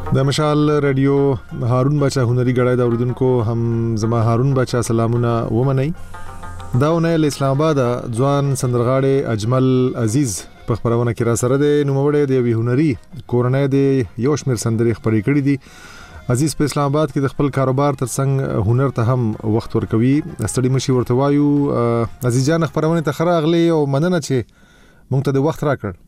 د مشال رادیو هارون بچا هنري غړای د اوریدونکو هم زما هارون بچا سلامونه ومنئ. داونه اسلام آباد ځوان سندرغاړي اجمل عزیز په خبرونه کې را سره د نوموړی د هنري کورنۍ د یو شمیر سندري خبرې کړې دي. عزیز په اسلام آباد کې د خپل کاروبار ترڅنګ هنر ته هم وخت ورکوي. ستړي مشي ورته وایو. عزیز جان خبرونه ته خراغلی او مننه چې مونږ ته د وخت راکړ.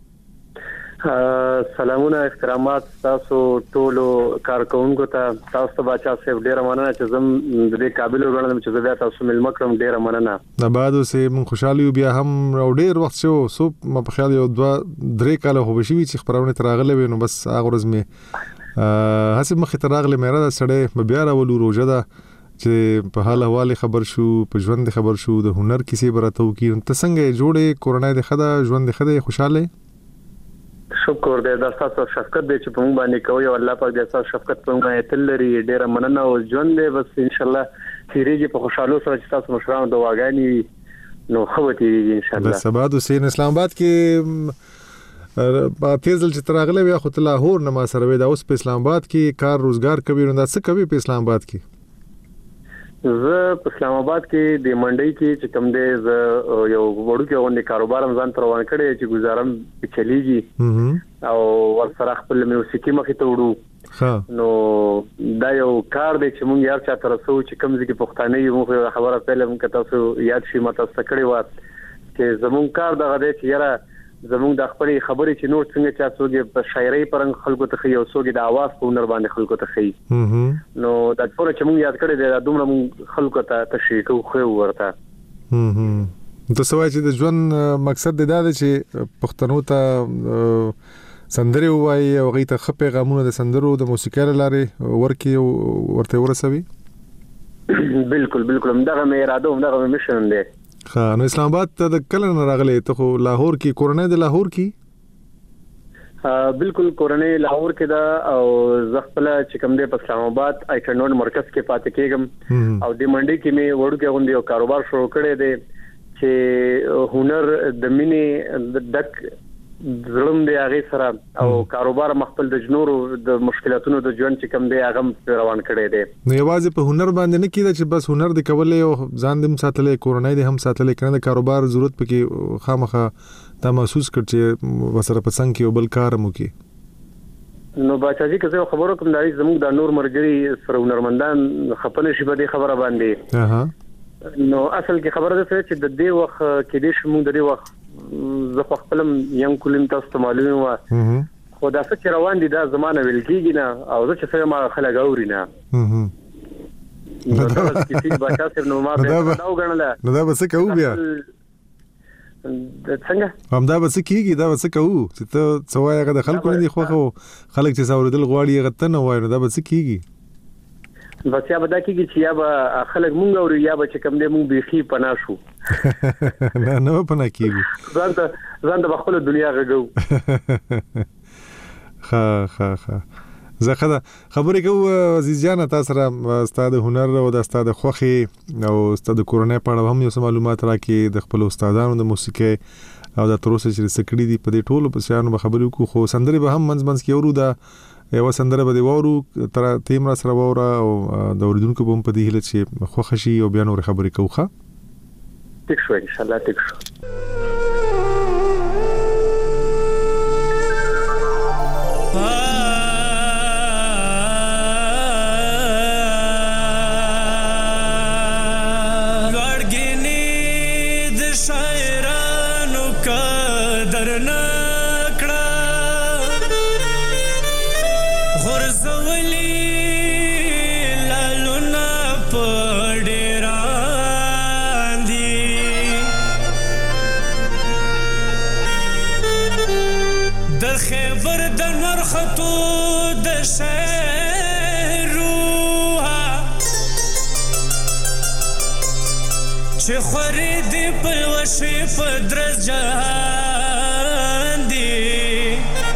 سلامونه احترامات تاسو ټولو کارکونکو ته. تاسو بچا صاحب ډیر مننه چې زم د دې قابل وګڼم چې زه تاسو ملما کړم. ډیر مننه. د بعدو سه مون خوشاله یو بیا هم ډیر وخت شو سو په خیال یو 2-3 کال هو بشي چې خبرونه تراغله وینو بس هغه ورځ می حسب مخ تراغله مې را سړې بیا راولو روزه ده چې په حال حواله خبر شو په ژوند خبر شو د هنر کیسې براتو کې ته څنګه جوړې کورونای د خدا ژوند د خدا خوشاله. شکر دې د تاسو شفقت دې چې په موږ باندې کوي او الله پاک دې تاسو شفقت په موږ باندې تل لري. ډیر مننه او ژوند دې بس ان شاء الله تیریږي په خوشاله سره چې تاسو مشرانو دواګانی نو خو تیریږي ان شاء الله. د سبا د حسین اسلام آباد کې په تیزل چې تراغله بیا خو ته لاهور نه ما سره وې دا اوس په اسلام آباد کې کار روزګار کوي نو دا څه کوي په اسلام آباد کې؟ زه په اسلام آباد کې د منډي کې چې کوم دې ز یو وړو کې غونډه کاروبار ځان تر روان کړی چې گزارم چلیږي او ورسره خپل موسیقي مخې ته وړو. نو دا یو کار دی چې مونږ یار چا تر سو چې کوم ځکه پښتانه یو مخه خبره پهله مونږ تاسو یاد شي ماته سکړی و چې زمون کار دغه دی چې یاره زموږ د خپل خبرې چې نور څنګه چا څوګي په شاعرۍ پرنګ خلکو ته خي او څوګي د आवाज په هنر باندې خلکو ته خي. نو دا ټول چې موږ یاد کړی دی دومره موږ خلکو ته تشریح خو ورته. ته سوای چې د ژوند مقصد دا دی چې پښتنو ته سندري وایي او غي ته خپې غمونه د سندرو د موسیقۍ لارې ورکی ورته ورسوي. بالکل همدغه مې اراده همدغه میشن دی. نو اسلام آباد ته د کله نه راغلی ته خو لاهور کې کورنۍ د لاهور کې؟ بالکل کورنۍ لاهور کې دا او زغپله چې کوم د اسلام آباد آیکنون مرکز کې پاتې کېږم او د منډي کې مې وړو کې غونډي او کاروبار شروع کړی دی چې هنر د مینې د دک زړم دی هغه سره او کاروبار مخبل د جنورو د مشکلاتونو د ژوند چې کوم دی هغه روان کړی دی. نو یوازې په هنر باندې نه کیده چې بس هنر د کولې او ځان دې ساتلې کورنۍ دې هم ساتلې کنه د کاروبار ضرورت پکې خامخه تا محسوس کړ چې وسره پسند کې او بل کار مو کې. نو باچاجي که زه خبرو کوم دای زموږ د نور مرګري سره هنرمندان خپل شي په دې خبره باندې. نو اصل کې خبره ده چې د دې وخت کې دې شمو د دې وخت زه خپلم یم کولم تاسو ته معلومه و خو دا څه روان دي دا زمانه ویل کیږي نه او زه چې څه ما خلک اوري نه. نو دا چې بچا سره نو ما به دا وګڼله نو دا بس کوو بیا څنګه هم دا بس کیږي دا بس کوو چې ته څوای هغه د خلکو نه دي خو خلک چې ساوردل غواړي غته نه وای نو دا بس کیږي. بس یا به دا کېږي چې یا به خلک مونږ اوري یا به چې کوم دې مونږ بيخي پنا شو. نه پنا کېږي ځان د خپل دنیا غږو. ها زه خبرې کوم عزیز جان تاسو سره استاد هنر او د استاد خوخي او استاد کورنۍ په اړه هم یو معلومات راکې د خپل استادانو د موسیقي او د تروسه چې سکړې دي په دې ټولو په شانو خبرې کو خو سندري به هم منځ کې ورو دا یو سندره به دی وورو تر تیم را سره ووره او د اوریدونکو په په دې هله چې خو خشي او بیا نور خبرې کوخه. ټیک شو ان شاء الله ټیک شو. چې خوري دی پلوشي پدرس جهان دی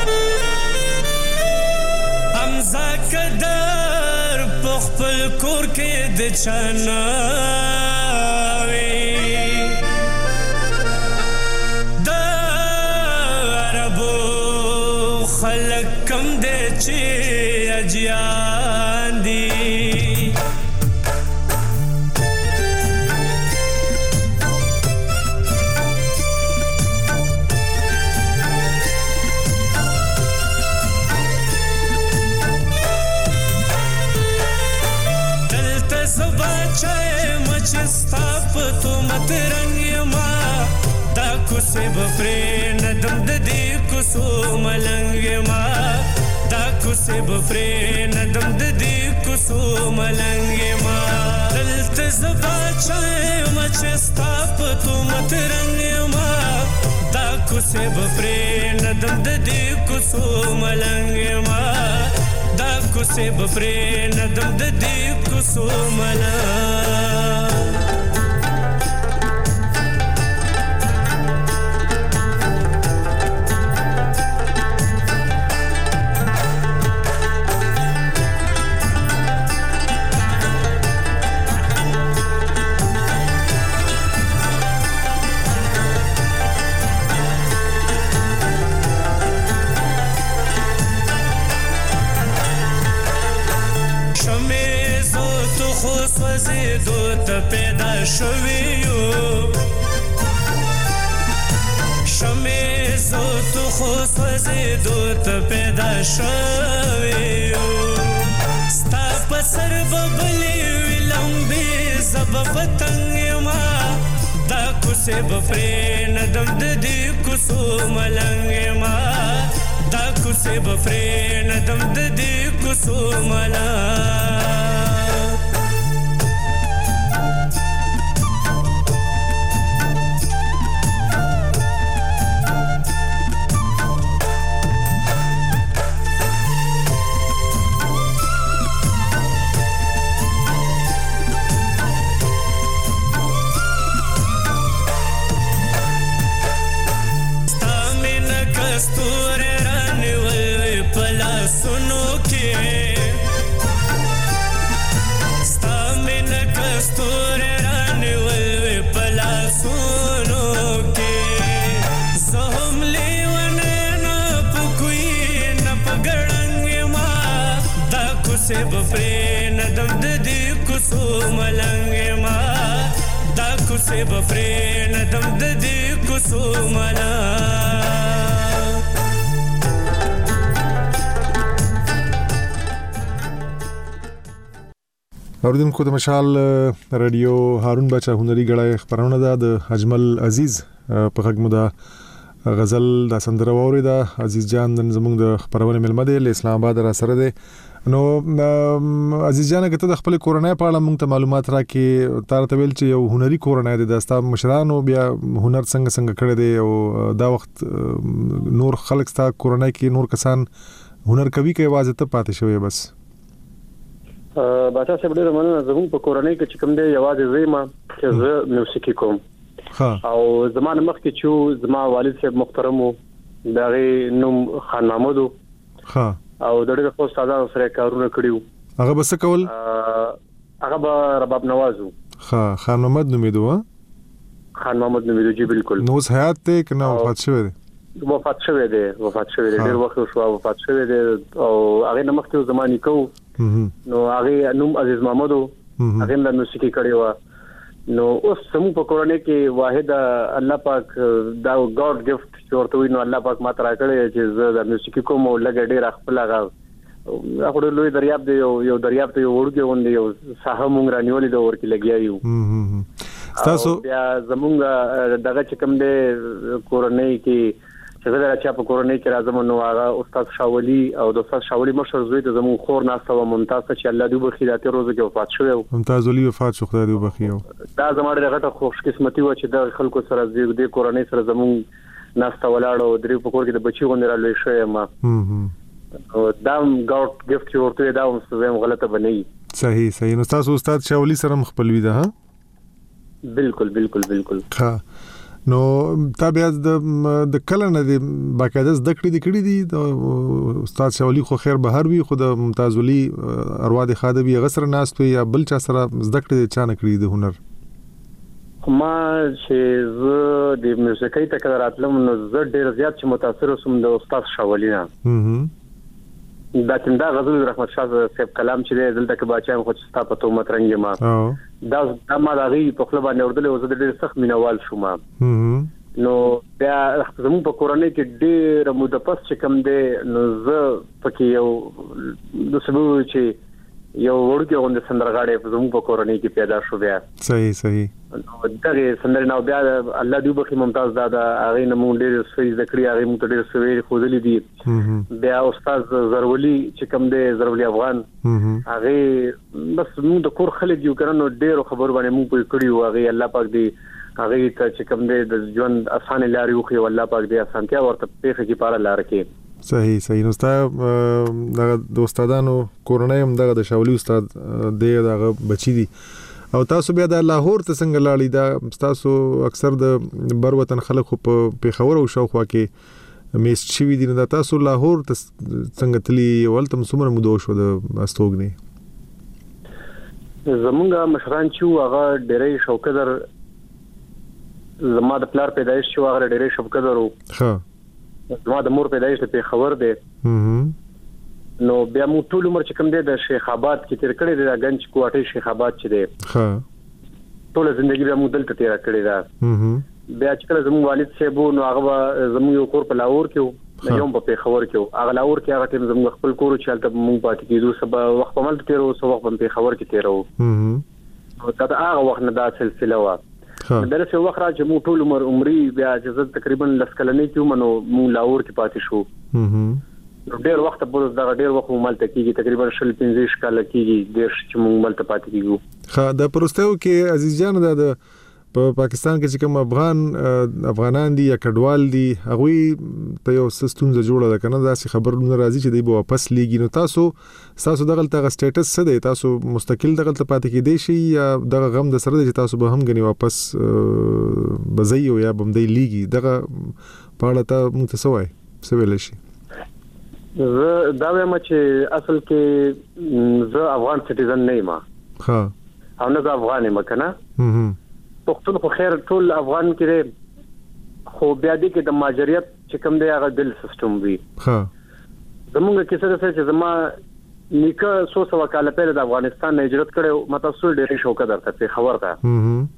امزا قدر پخپل کور کې د چناوي د عربو خلق کم دې چې اجیان دي چستا پتو مت رنگ ما دا کوسه بفرې ندم د دې کوسو ملنګ ما دا کوسه بفرې ندم د دې کوسو ملنګ ما دلته زبا چای ما چستا پتو مت رنگ ما دا کوسه بفرې ندم د دې کوسو ملنګ ما دا کوسه بفرې ندم د دې کوسو ملنګ پیدا شویو شمع زو تو خو سوزیدو ته پیدا شویو ستا په سر ببلې وي لمبې زه به پتنګ یما دا کوڅې به پرې ندم د دې کوڅو ملنګ یما دا کوڅې به پرې ندم د دې کوڅو ملنګ से बफरे नदम ददी कुसो मलंग मा दाकु से बफरे नदम ददी कुसो اوردونکو د مشال رادیو هارون بچا هنري غړای خبرونه ده د اجمل عزیز په خدمت ده غزل د سندره ووري ده عزیز جان زموږ د خبرونه ملمه ده اسلام آباد را سره ده نو عزیز جان کته د خپل کورنۍ په اړه موږ ته معلومات راکې تار ته ویل چې یو هنري کورنۍ ده د ستا مشرانو بیا هنر څنګه کړی دی او دا وخت نور خلک ستا کورنۍ کې نور کسان هنر کوي کې आवाज ته پاتې شوی بس باچا صاحب ډېر مننه زموږ په کورنۍ کې چې کوم دی یوازې زما چې زه موسیقي کوم او زمانه مخکې چې زما والد صاحب محترم وو دغه نوم خان محمود ها او دغه خو استادانو سره کارونه کړیو هغه بس کول هغه به رباب نوازو ها خان محمد نومیدو خان محمد نومیدو جی بالکل نو حیات ته کنه وفات شوی دی وفات شوی دی ډېر وخت شو وفات شوی دی او هغه نمخته زماني کو نو هغه نوم عزیز محمد هغه د موسیقي کړی و نو اوس سمو په کورنۍ کې واحد الله پاک دا ګاډ گیفت چې ورته وي نو الله پاک ماته راکړی چې زه د موسیقي کوم او لګ ډېر خپل هغه لوی دریاب دی یو دریاب ته ورګي وندي یو ساحه مونږ رانیولې د ورکی لګیایو تاسو بیا زمونږ دغه چې کوم دی کورنۍ کې چې دا چې په کورنۍ کې راځم نو هغه استاد شاولی او د استاد شاولی مشر زوی د زمون خور ناسته و ممتاز چې الله دې بخیراته روزه کې وفات شوی ممتاز ولی وفات شو خدای دې بخیو دا زموږ دغه خوش قسمتي و چې د خلکو سره د کورنۍ سره زمون ناسته ولاړو درې په کور کې د بچي غونډه را لوي شوی ما دا ګاډ گیفت ورته دا هم څه غلطه بنئ صحیح نو تاسو استاد شاولی سره مخبلوي ده ها بالکل ها نو تابع د کله نه د باقاعده زده کړې دي د استاد شاولی خو خیر بهر وي خو د ممتاز ولی اروا د خادوی غسر ناس وي یا بل چا سره زده کړې چا نه کړې د هنر چې زه د موسیقۍ ته کله راتلم نو زه ډېر زیات چې متاثر وسوم د استاد شاولینا دا څنګه غزل رحمت شاه صاحب کلام چې دلته کې باچا خو ستا په تومت رنګ ما دا ما د غي په خپل باندې اردل او زه ډېر سخت مینوال شوم نو بیا زموږ په کورنۍ کې ډېر مدپس چې کم دی نو زه پکې یو د سبو چې یو ورته غوند سندرغاړي په زموږ په کورنۍ کې پیدا شو بیا صحیح نو دغه سندرناو بیا الله دې وبخي ممتاز دادا هغه نمو ډېر سوي ذکرې هغه مو ډېر سوي خوذلې دي بیا استاد زرولی چې کم دی زرولی افغان هغه بس موږ د کور خلک یو کړنو ډېر خبر باندې موږ په کړیو هغه الله پاک دې هغه ته چې کم دی د ژوند اسانه لارې وخی والله پاک دې اسانتیا ورته پیخه کې پاره لار کې صحیح نو د استادانو کورنۍ هم دغه د شاولی استاد دغه بچی دي او تاسو بیا د لاهور ته څنګه لاړی دا تاسو اکثر د بر وطن خلک په پیښور او شاوخوا کې میست شوی دي نو تاسو لاهور ته څنګه تلی ولتم څومره مودو شو د استوګنی زمونږ مشران چې هغه ډېرې شوکدر زما د پلار پیدایش شو هغه ډېرې شوکدر وو زما د مور پیدایش په خبر دی نو بیا مو ټول عمر چې کوم دی د شیخ آباد کې تیر کړی دی د گنج کوټه شیخ آباد چې دی ټول ژوندۍ بیا مو دلته تیر کړی دا بیا چې کله زموږ والد صاحب نو هغه زموږ یو کور په لاهور کې یو په خبر کې هغه لاهور کې هغه ټیم زموږ خپل کور چې حالت مونږ پاتې کیدو سبا وخت په ملت تیرو سو وخت په خبر کې تیرو او دا هغه وخت نه دا سلسله وا درسه وخت را چې مو ټول عمرې بیا چې تقریبا لسکلنې کې منو مو لاهور کې پاتې شو ډېر وخت په دغه ډېر وخت مو ملت کېږي تقریبا 15 کال کېږي ډېر چې مو ملت پاتې کېږو خا د پروستو کې عزیز جان د په پاکستان کې چې کوم افغانان دي یا کډوال دي هغه ته یو سستونزه جوړه ده کنه دا سي خبرونه راځي چې دی به واپس لیږي نو تاسو دغه سټیټس څه دی تاسو مستقل دغه پاتې کې دی شي یا دغه غم د سره چې تاسو به هم غني واپس بزایو یا بمدی لیږي دغه پاړه ته متسوي څه ویل شي زه دا وایم چې اصل کې زه افغان سټیزن نه یم ها او نه افغان یم کنه پښتون خو خیر ټول افغان کې خو بیا دې کې د ماجریت چې کوم دی هغه دل سیستم وي ها زمونږ کې څه چې زما نیکه 100 کال پهله د افغانستان نه هجرت کړو متاسو ډېر شوکه درته په خبر ده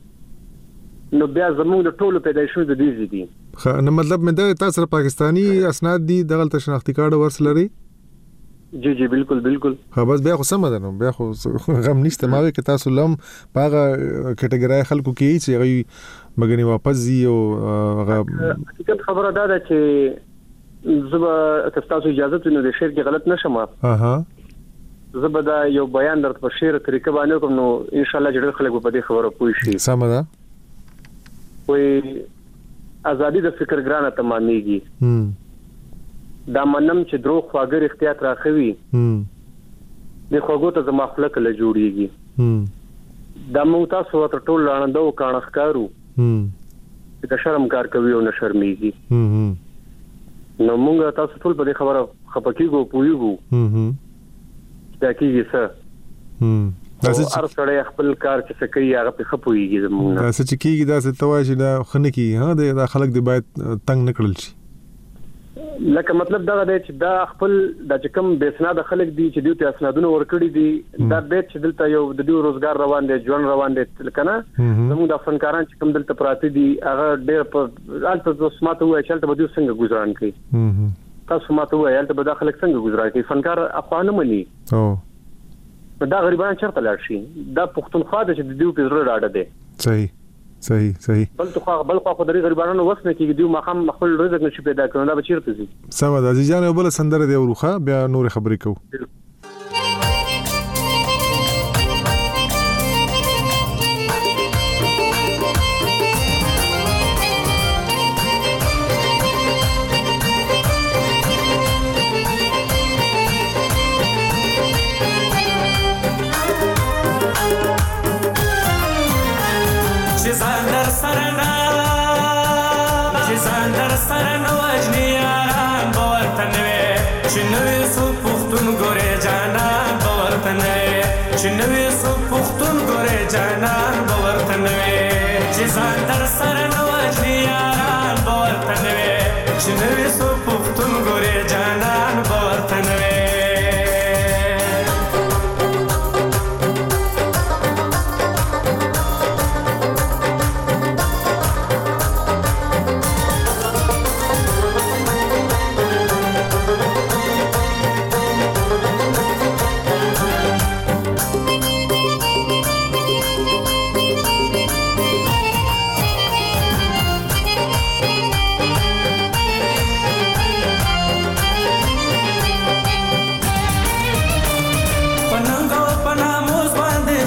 نو بیا زمونږ د ټولو پیدایشونو د دې دي خا نو مطلب مې دا تاسو پاکستانی اسناد دي دغه شناختی کارت ورسلري جی بالکل ها بس بیا خو سم ده نو بیا خو غم نشته ماوي کې تاسو لم پاغه کټګورای خلکو کې چې غي مګنی واپس زی او هغه حقیقت خبره ده چې زبا تاسو اجازه ته نو د شعر کې غلط نشم زبا دا یو بیان درته په شعر طریقه باندې کوم نو ان شاء الله جوړ خلک په دې خبره پوي شي سم ده وې ازادي د فکر ګرانه تمامېږي دا منم چې درو خواګر احتیاط راخوي د خوګو ته زما خلک له جوړيږي دا مو تاسو ته ټول لاندو کانخ کارو چې د شرم کار کوي او نه شرمېږي نو موږ تاسو ټول په دې خبره خپکیږو پویږو دا کیږي څه هر سړی خپل کار چې کوي هغه په خپويږي زموږ دا څه کیږي دا څه تواشي دا خنکی ها دا خلک دی باید تنگ نکړل شي لکه مطلب دا دی چې دا خپل د چکم بیسناد خلک دي چې دوی ته اسنادونه ورکړي دي دا بیت چې دلته یو د دوی روزګار روان دي ژوند روان دي کنه زموږ د فنکاران چې کوم دلته پراته دي هغه ډېر په الته سماته وای چې الته به څنګه گزاران کوي تاسو ماته وای الته به خلک څنګه گزاران کوي فنکار افغان مني دا غریبان چرته لاړ شي دا پښتونخوا د چې دوی په زړه راډه دي صحیح بل خو د غریبانو وسنه کې دیو مخام خپل رزق نشي پیدا کړو دا بچیرته دي سم ده عزیز جان بل سندره دی وروخه بیا نور خبرې کو چې نوې سو پختون ګورې جانان باور ته نوې چې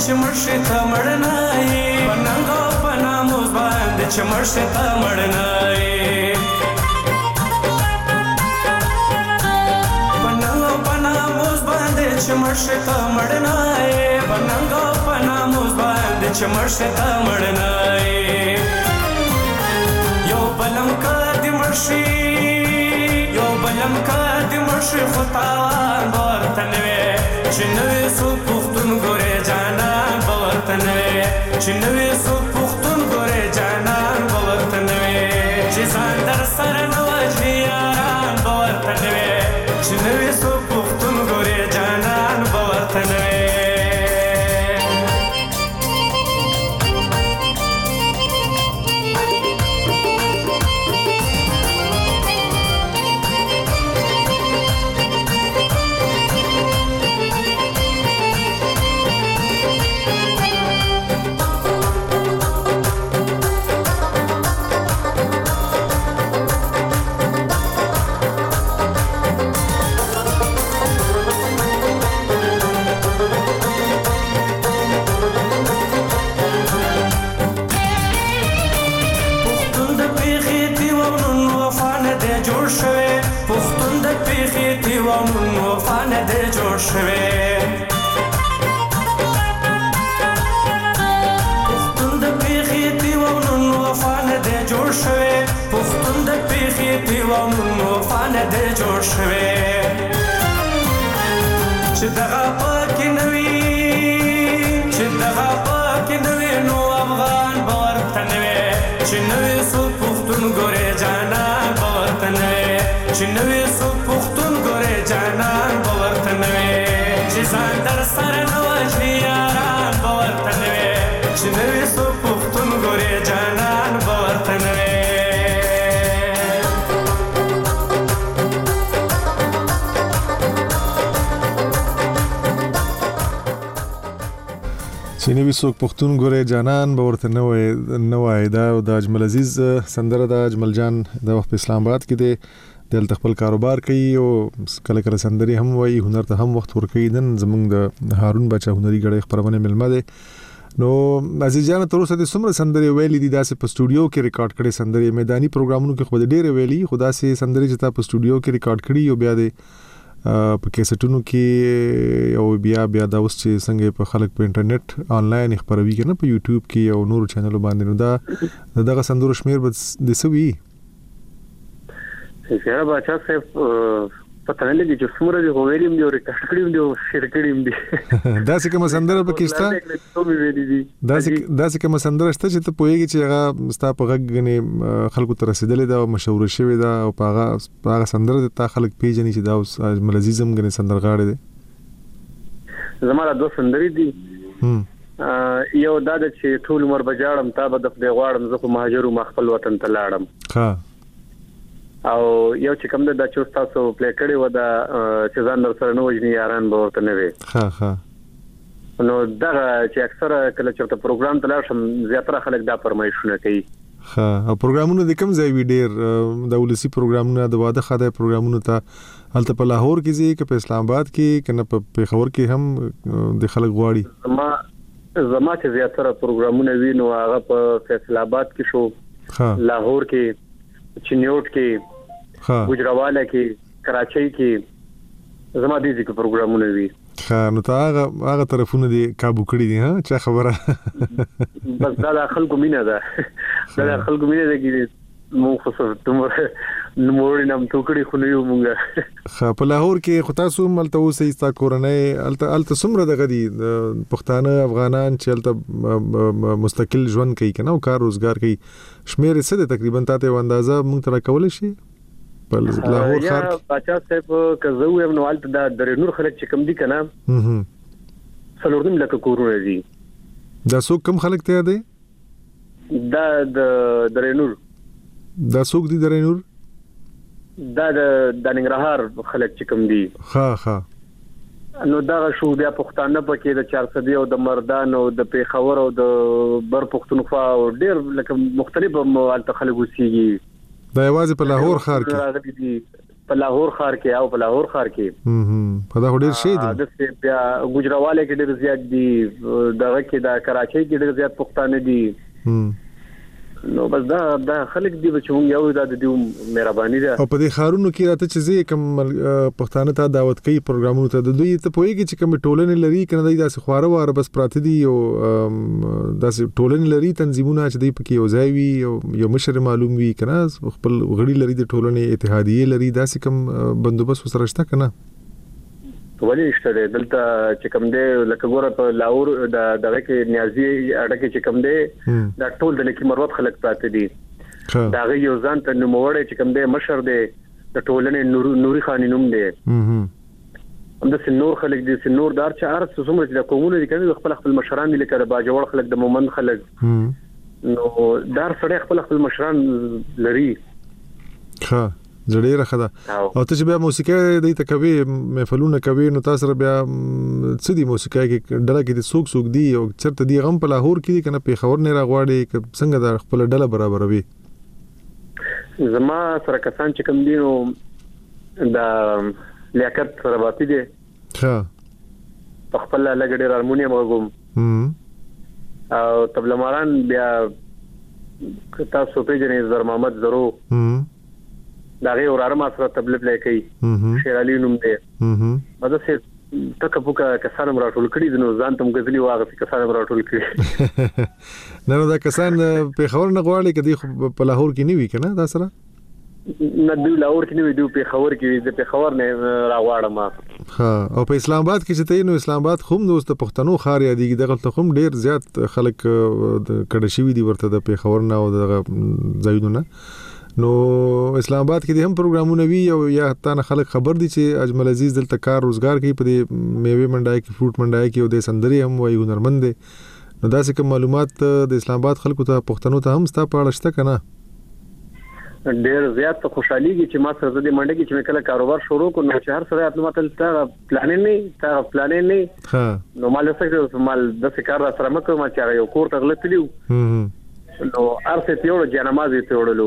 چې مرشي ته مړنای پننګو پناموز باندې چې مرشي ته مړنای پننګو پناموز باندې چې مرشي ته مړنای پننګو پناموز باندې چې مرشي ته مړنای یو بلم کدی مرشي یو بلم کدی مرشي خطان ورتنوي چې نوې سو پختون ګورې جانان ورتنوي چې نوې سو پختون ګورې جانان ورتنوي چې ځان در سره نو وجني یاران ورتنوي چې نوې سو پختون ګورې جانان ورتنوي نوی څوک پښتون ګورې جانان به ورته نه وای دا د اجمل عزیز سندره د اجمل جان د وخت په اسلام آباد کې دی دلته خپل کاروبار کوي او کله کله سندري هم وایي هنر ته هم وخت ورکوي نن زمونږ د هارون بچا هنري غړي خبرونه ملمه ده نو عزیز جان تر اوسه د څومره سندري ویلې دي داسې په سټوډیو کې ریکارډ کړي سندري میداني پروګرامونو کې خو ډېر ویلي خدا سي سندري چې تا په سټوډیو کې ریکارډ کړي او بیا د په کیسټونو کې او بیا دا اوس چې څنګه په خلک په انټرنیټ آنلاین خبروي کنه په یوټیوب کې او نور چینلونو باندې نو دا دغه سندرو شمیر به د سوي څنګه بچا صاحب پته نه لګي چې څومره دی ویلیم دی او ریکارډ کړیم دی او شیر کړیم دی دا څه کوم سندره پاکستان دا څه کوم سندره شته چې ته پوهیږي چې هغه ستا په غږ غني خلکو ته رسیدلې ده او مشهور شوی ده او هغه سندره ته خلک پیژني چې دا اوس اجمل عزیز هم غني سندرغاړي دي زموږ دوه سندري دي یو دا چې ټول عمر بجاړم تا به د خپل غواړم زه په مهاجرو مخفل وطن ته لاړم ها او یو چې کوم د چوس تاسو پلی کړی و دا چې ځان در سره نو وجني یاران به ورته نه وي ها نو دا چې اکثره کله چې ته پروګرام ته لاړم زیاتره خلک دا فرمایشونه کوي ها او پروګرامونه د کوم ځای وی ډیر د ولسی پروګرامونه د واده خاطر پروګرامونه ته هلته په لاهور کې ځي که په اسلام آباد کې کنه په پیښور کې هم د خلک غواړي زما چې زیاتره پروګرامونه وینو هغه په فیصل آباد کې شو لاهور کې چنیوټ کې ګجراواله کې کراچۍ کې زما دې ځکه پروګرامونه وی نو تا هغه طرفونه دي کابو کړی دي ها چا خبره بس دا خلکو مینه ده دا خلکو مینه ده کې مو خصوص تمره نموړ نام ټوکړي خو نه یو مونږه په لاهور کې خو تاسو ملته اوسې استا کورنۍ الته سمره دغه دي پښتانه افغانان چې الته مستقل ژوند کوي کنه او کار روزګار کوي شمیر څه ده تقریبا تاسو اندازه مونږ تر کول شي په لاهور ښار یا بچا صاحب کزو یم نو الته د درنور خلک چې کم دي کنه څلورم لکه کورونه دي دا څوک کم خلک ته دي دا د درنور دا څوک دي درنور دا د ننګرهار خلک چې کوم دي ها نو دا شو بیا پښتانه پکې د 400 او د مردان او د پیښور او د بر پښتونخوا او ډېر لکه مختلف مالته خلک وسیږي دا یوازې په لاهور ښار کې په لاهور ښار کې او په لاهور ښار کې په دا ډیر شي دي د بیا ګجراواله کې ډیر زیات دي دغه کې د کراچۍ کې ډیر زیات پښتانه دي نو بس دا خلک دی چې موږ یو د دې مهرباني ده او په دې خارونو کې راته چې زی کوم پښتانه ته دعوت کوي پروګرامونو ته د دوی ته پويږي چې کوم ټولنې لري کنه داسې خواره واره بس پراته دي او داسې ټولنې لري تنظیمونه چې دی پکې یو ځای وي یو مشر معلوم وي کنه خپل غړي لري د ټولنې اتحادیه لري داسې کوم بندوبست سره شته کنه ولی شته دلته چې کوم دی لکه ګوره په لاهور دغه کې نیازي اړه کې چې کوم دی دا ټول د لکه مروت خلک پراته دي دا غي یو ځان ته نوموړی چې کوم دی مشر دی د ټولنې نوري خان نوم دی د سنور خلک دي سنور دار چې ارس څومره د قومونو دي کنه خپل مشران دي لکه د باجوړ خلک د مومند خلک نو دار سره خپل مشران لري ها جوړه راخه او ته چې بیا موسیقي د تکوي محفلونه کوي نو تاسو بیا څه دي موسیقي کې ډله کې د سوق دی او چرته دی غم په لاهور کې کنه په خبر نه راغواړي څنګه د خپل ډله برابروي زما سره کسان چې کوم دي نو د لیاقت رباطي دي ها په خپل لګډي هارمونیم وګم او طبله ماران بیا تاسو په جنې زر محمد زرو دا غي اورار ما سره تبلیغ لکې شیر علي نوم دی مزه سه تک پوکا کسان راټول کړي نو ځان تم غزلي واغه کسان راټول کړي نو دا کسان په خبر نه غواړي کدي په لاهور کې نیوي کنه دا سره نه دی لاهور کې نیوي دی په خبر کې د په خبر نه راغواړم ها او په اسلام آباد کې چې ته نو اسلام آباد خوم دوست پښتنو خار یادېږي دغه ته خوم ډیر زیات خلک کډه شوی دي ورته د په خبر نه او دغه ځایونه نو اسلام آباد کې هم پروګرامونه وی او یا حتی خلک خبر دي چې اجمل عزیز دلته کار روزګار کوي په میوه منډای کې فروټ منډای کې او د سندري هم وایي هنرمند دي نو دا څه کوم معلومات د اسلام آباد خلکو ته پښتنو ته هم ستا په اړه شته کنه ډیر زیات خوشحاليږي چې ما سره د منډه کې چې کله کاروبار شروع کړو نو چې هر سره خپل متل تا پلان نه ها نو مال څه مال د کار سره مکو ما چې یو کور تغلطلیو نو ارسه تیوړو جنمازي تیوړلو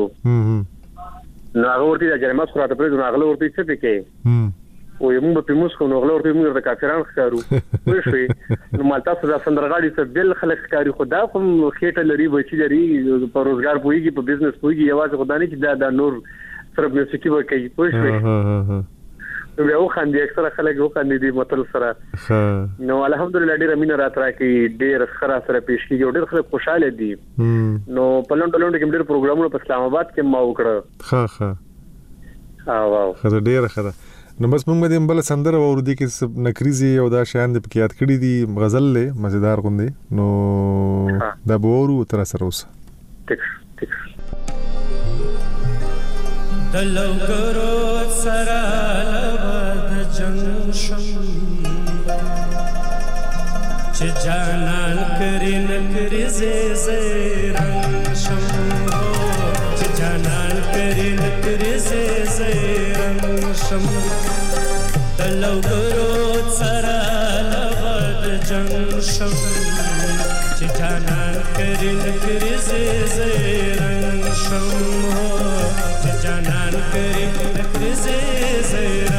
نو هغه ورته د جنماز خراته پرې نو هغه ورته څه پکې او موږ په موږ نو هغه ورته موږ د کافرانو ښکارو وښوي نو مالتا سره سندرغاړي څه بل خلک ښکاری خدا کوم خېټه لري بچی لري په روزګار پويږي په بزنس پويږي یوازې خدای نه چې دا نور سره موسیقي وکړي وښوي نو یو خاندي اکثر خلک یو خاندي دي متل سره نو الحمدلله ډیر امین راترا کې ډیر خره سره پیش کیږي ډیر خلک خوشاله دي نو پلون کې ډیر پروګرامونه په اسلام آباد کې ما وکړه واو خره ډیر خره نو بس موږ دې بل سندره اوردي کې نکریزي او دا شیان د پکې یاد کړی دي غزل له مزیدار غوندي نو دا بورو تر سره اوس ټیک دلوګرو سره لبد جنگ شم چې جانان کری نکری زی رنگ شم چې جانان کری نکری زی رنگ شم دلوګرو سره لبد جنگ شم چې جانان کری نکری زی رنگ شم جانان کری نکری زیرا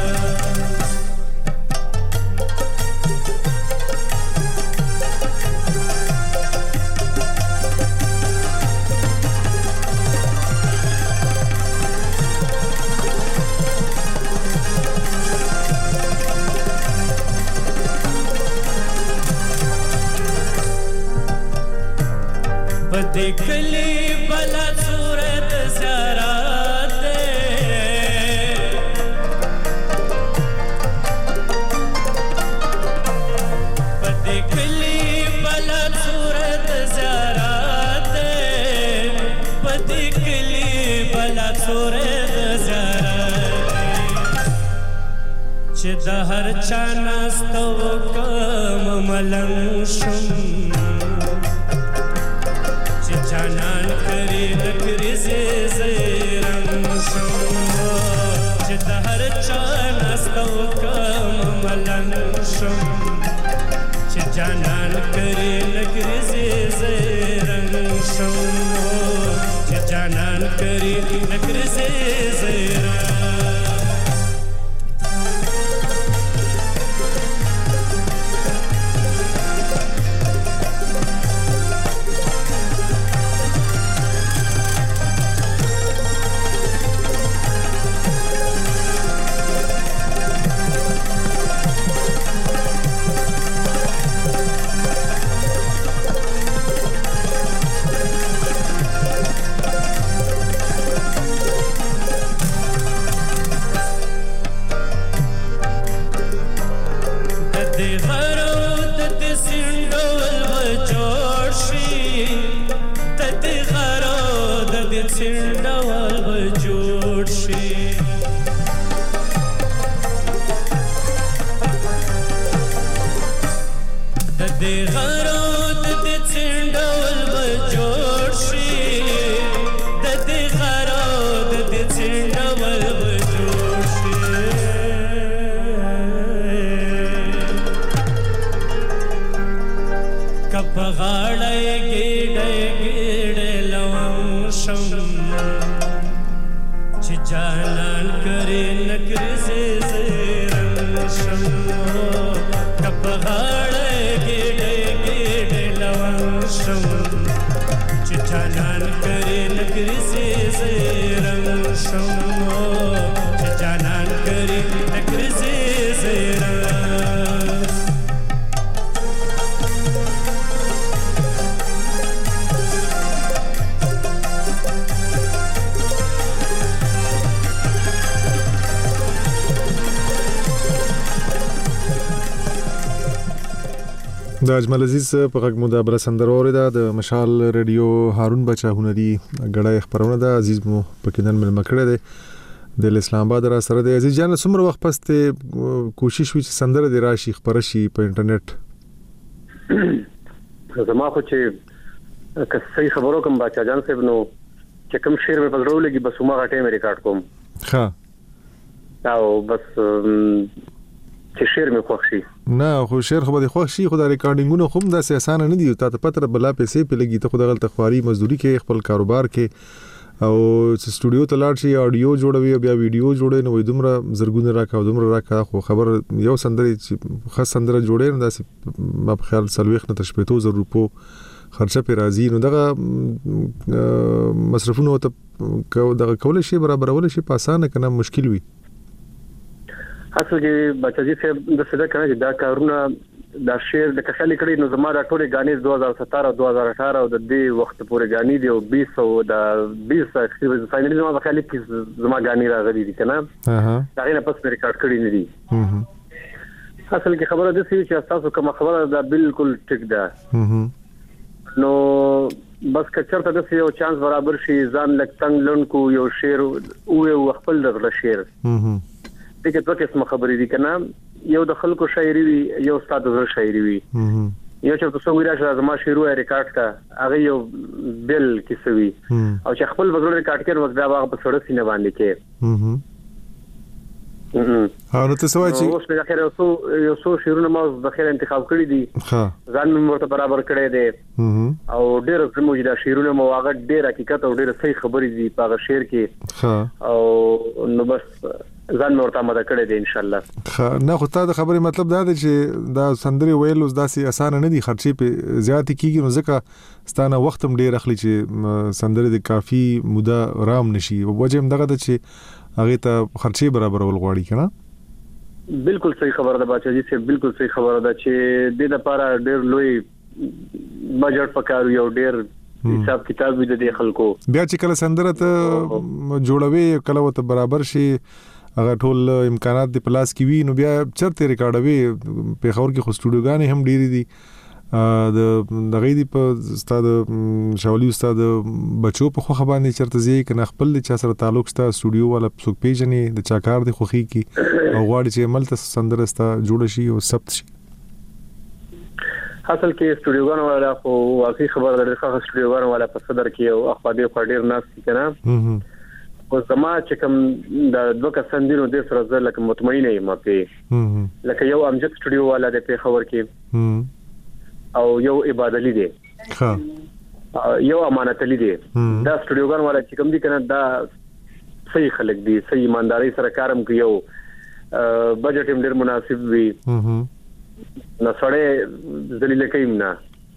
بدے کلی بلا صورت زیارہ چې د هر چا ناستو کوم ملنګ شم چې جانان کری نکری زی رنگ شم چې د هر چا ناستو کوم ملنګ شم چې جانان کری نکری زی رنگ شم چې جانان کری نکری زی رنگ دې غرود دې څنډول به جوړ شي د دې غرود دې څنډول به جوړ شي کپ غاړه ګېډه ګېډه لوم شم چې جانان کرے نکر سے زیرم شم کپ غاړه ګېډه ګېډه لوم شم چې جانان کرے نکر سے زیرم شم چې جانان کرے نکر سے زیرم د اجمل عزیز په غږ مو د بل سندره اوریدا د مشال ریډیو هارون بچا هنري غړای خبرونه د عزیز مو په کینن مل مکړه ده د اسلام آباد را سره د عزیز جان څومره وخت پس ته کوشش وکړي سندره د راشي خبر شي په انټرنیټ زما خو چې کسي خبرو کوم بچا جان صاحب نو چې کوم شعر په پزړو لګي بس ما غټه مې ریکارډ کوم ها او بس چې شعر مې خوښ شي نه خو شعر خو به خوښ شي خو د ریکارډینګونو هم داسې اسانه نه دي ته پتر بلا پیسې په لګي ته خو د غلط خواري مزدوري کې خپل کاروبار کې او سټوډیو ته لاړ شي اډیو جوړوي بیا ویډیو جوړوي نو دومره زرګونه راکا خو خبر یو سندري خاص سندره جوړې نو داسې ما په خیال سلويخ نه تشپېتو زر روپو خرچه په راځي نو دغه مصرفونه ته دغه کول شي برابرول شي په اسانه کنه مشکل وي اصل کې بچی صاحب د څه کنه چې دا کارونه دا شعر د کښلې کړي نو زما د ټولې غانې 2017 او 2018 او د دې وخت پورې غانې دی او 20 او د 20 فاینالي زما په خیال کې زما غانې راغلي دي کنه دا غي نه پس ریکارډ کړی نه دي اصل کې خبره ده چې تاسو کوم خبره دا بالکل ټیک ده نو بس کچرته د یو چانس برابر شي ځان لک څنګه لونکو یو شعر او خپل د شعر دغه دوه قسمه خبرې دي کنه یو د خلکو شاعري وي یو استاد د شاعري وي یو چې تاسو ویل راځه ما شعر ریکارډ کا هغه یو بل کیسوي او چې خپل وګړو ریکارډ کړي وخت دا هغه په سړک سینه باندې کې نو تاسو وایي چې اوس په اخر یو څو شعرونه ما د خیر انتخاب کړی دي ځان مې ورته برابر کړی دي او ډېر موجوده شعرونه مو هغه ډېر حقیقت او ډېر صحیح خبرې دي په هغه شعر کې او نو بس ځان ورته مده کړی دی ان شاء الله نه خو تا د خبرې مطلب دا دی چې دا سندري ویل اوس داسې اسانه نه دي خرچې په زیات کیږي نو ځکه ستانه وخت هم ډیر اخلي چې سندري د کافي موده رام نشي او وجه هم دغه چې هغه ته خرچې برابرول غواړي کنه بالکل صحیح خبره ده بچی چې بالکل صحیح خبره ده چې د لپاره ډیر لوی بجټ پکارو یو ډیر حساب کتاب وي د خلکو بیا چې کله سندره ته جوړوي کله وته برابر شي هغه ټول امکانات د پلاس کې وي نو بیا چرته ریکارډوي په خور کې خو سټوډیوګانې هم ډېری دي د غیدی په استاد شاولي استاد بچو په خو باندې چرته زی کنه خپل چا سره تعلق ستا سټوډیو والا څوک پیژنې د چاکار د خوخي کې او غواړي چې عمل ته سندرستا جوړ شي او ثبت شي اصل کې سټوډیوګان والا خو واقعي خبر درې ښه سټوډیوګان والا په صدر کې او اخوادي خډیر ناس کنه او زما چې کوم د دوه کسان دي نو د سره زه لکه مطمئنه یم په لکه یو امجد سټوډیو والا د په خبر کې او یو عبادت علی دی یو امانت علی دی دا سټوډیوګان والا چې کوم دي کنه دا صحیح خلک دي صحیح ایمانداري سره کارم کوي یو بجټ هم ډیر مناسب وي نو سره ذلیل کيم نه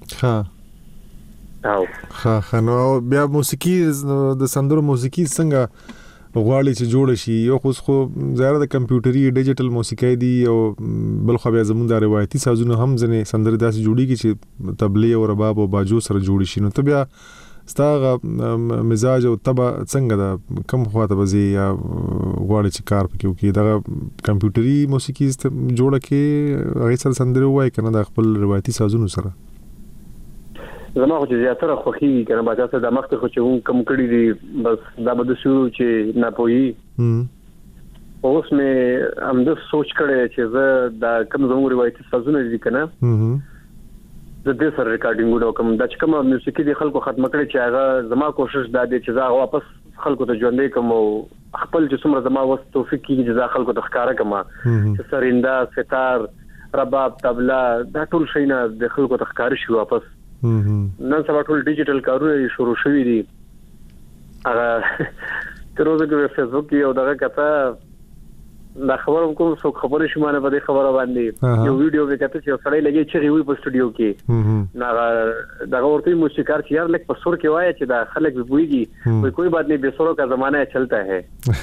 نو بیا موسیقي د سندرو موسیقي څنګه غواړي چې جوړ شي یو خو زیاده د کمپیوټري ډیجیټل موسیقي دی او بل خو بیا زموږ د روایتي سازونو هم ځنه سندره داسې جوړیږي چې تبلې او رباب او باجو سره جوړ شي نو ته بیا ستاسو مزاج او تبع څنګه دا کم خواته بزي یا غواړي چې کار پکې وکړي دا کمپیوټري موسیقي جوړه کې هغه سره سندره وای کنه د خپل روایتي سازونو سره زما خو چې زیاتره خوخي کنه باچا سره د مخ ته خو چې کم کړی دي بس دا بده شو چې نه پوي اوس مې هم د سوچ کړی چې زه دا کم زموږ روایتي سازونه دي کنه دې سره ریکارډینګونه کوم د کوم موسیقي د خلکو ختم کړي چې هغه زما کوشش دا دی چې زه واپس خلکو ته ژوندې کوم او خپل چې څومره زما وس توفیق کیږي چې خلکو ته ښکارا کوم چې سریندا ستار رباب طبلا دا ټول شي نه د خلکو ته ښکار شي واپس نن سبا ټول ډیجیټل کارونه شروع شوي دي هغه تر اوسه په فیسبوک یو دغه کته دا خبرم کوم څو خبرې شمانه په دې خبره باندې یو ویډیو وکړه چې سړی لګي چې وی په سټوډیو کې نه دا ورته موسیقار چې یار لکه په سور کې وایي چې دا خلک ویږي کوئی بات نہیں بے سوروں کا زمانہ چلتا ہے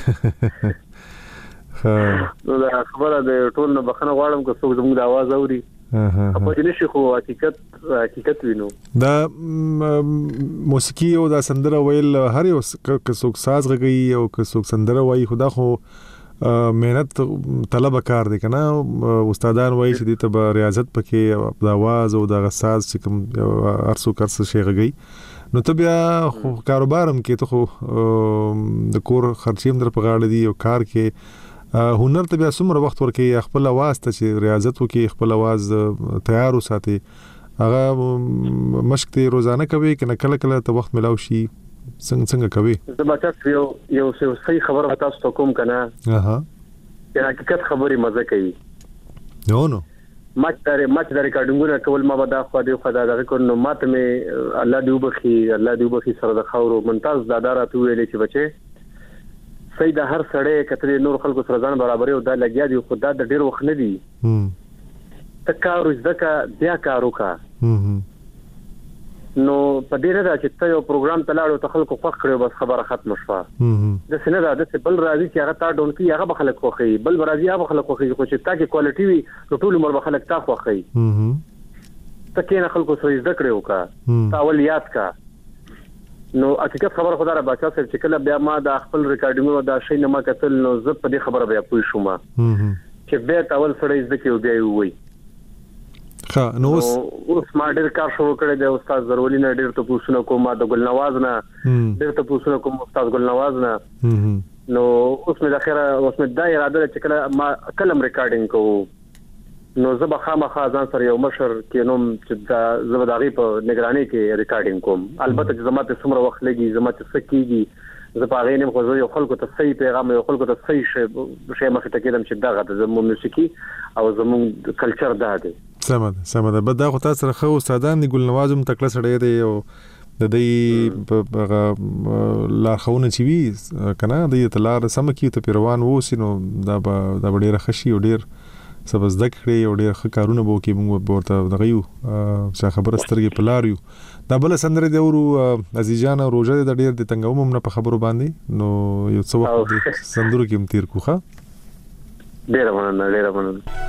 نو دا خبره د ټول نه بخنه غواړم که څوک زموږ د आवाज اوري په دې نشي خو حقیقت وینو دا موسیقي او دا سندره ویل هر یو څوک ساز غږی او څوک سندره وایي خدا خو مهنت طلب کار دی کنه استادان وایي چې د ته ریاضت پکې د आवाज او د ساز چې کوم ارسو کرس شي غږی نو ته بیا خو کاروبارم کې ته خو د کور خرچیم در په غاړه دی او کار کې هنر ته بیا څومره وخت ورکې خپل आवाज ته چې ریاضت وکي خپل आवाज تیار وساتي هغه مشق ته روزانه کوي کنه کله کله ته وخت ملاو شي څنګه کوي زه به تاسو یو صحیح خبره تاسو ته کوم کنه یا حقیقت خبري مزه کوي نو ماچ د ریکارډینګونه کول ما به دا خو دغه کو نو ماته می الله دی وبخي سره د خاورو ممتاز داداره تو ویلې چې بچي سید هر سړی کتري نور خلکو سره ځان برابرې او دا لګیا دی خو دا د ډیر وخت نه دی تکارو ځکه بیا کارو کا نو په دې نه چې ته یو پروګرام تلاړو ته خلکو خوښ کړو بس خبره ختم شوه د سینه دا د بل راځي چې هغه تا ډون کی هغه به خلک خوخي بل راځي هغه خلک خوخي خو چې تا کې کوالټي وي نو ټول عمر به خلک تا خوخي ته کې نه خلکو سره زده کړو کا تاول یاد کا نو حقیقت خبره خدای را بچا سره چې کله بیا ما د خپل ریکارډینګ دا شی نه ما کتل نو زه په دې خبره بیا پوه شوم چې به تاول سره زده کې بیا وي نو اوس ما ډېر کار شروع کړی دی استاد ضروري نه ډېر ته پوښتنه کوم د ګلنواز نه ډېر ته پوښتنه کوم استاد ګلنواز نه نو اوس مې د اخره اوس مې دا اراده چې کله ما کلم ریکارډینګ کوم نو زه به خامخا ځان سره یو مشر کې نوم چې دا زه د هغې په نگرانۍ کې ریکارډینګ کوم البته چې زما ته څومره وخت لګي زما ته څه کېږي زه په هغې نیم خو زه یو خلکو ته صحیح پیغام یو خلکو ته صحیح شی مخې ته کېدم چې دغه د زموږ موسیقي او زموږ کلچر دا دی سمه ده بد دا خو تاسو سره خو استادان دی ګلنواز هم تکړه سړی دی او د دې په لارښوونه چې وي کنه د تلار سم کی ته پیروان ووسی نو دا ډیره خشي او ډیر سبا زده کړې او ډیر ښه کارونه به وکړي موږ ورته دغه یو چې خبره سترګې په لار یو دا بل سندره دی ورو عزیز جان روزه د ډیر د تنګوم نه په خبرو باندې نو یو څه وخت سندرو کې متیر کوخه ډیر مننه